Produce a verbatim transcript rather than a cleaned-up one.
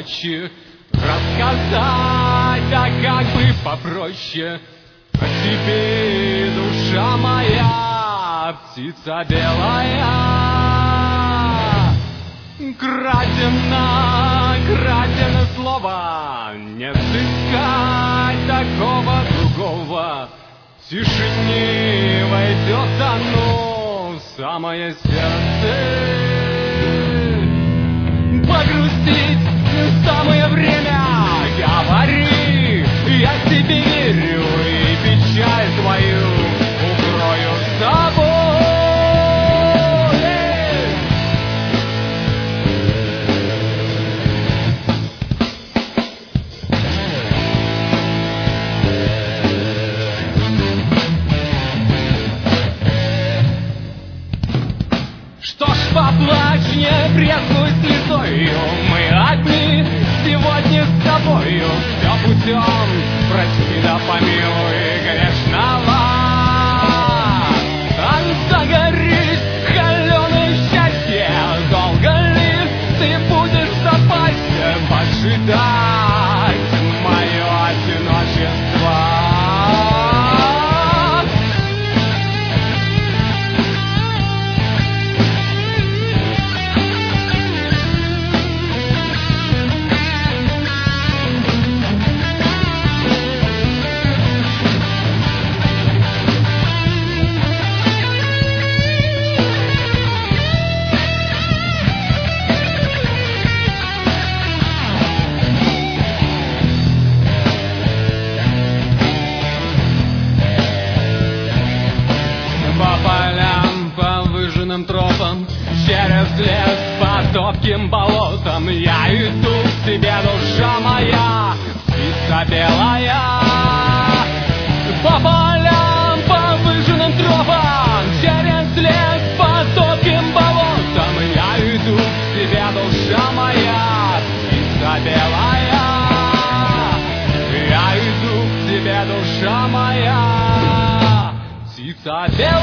ночи рассказать, да как бы попроще о тебе, душа моя, птица белая. Крадено, крадено слово, не сыскать такого другого. В тишине войдет оно в самое сердце. Погрустить самое время, говори, я тебе верю, и печаль твою укрою с собой. Что ж, поплачь, не брезгуй слезою, мы одни сегодня с тобою. Все путем, прости да помилуй грешного. А загорись, холеное счастье, долго ли ты будешь запасся поджидать мое одиночество? Тропам, через лес по топким болотам я иду к тебе, душа моя, птица белая. По полям, по выжженным тропам, через лес по топким болотам я иду к тебе, душа моя, птица белая. Я иду к тебе, душа моя, птица белая.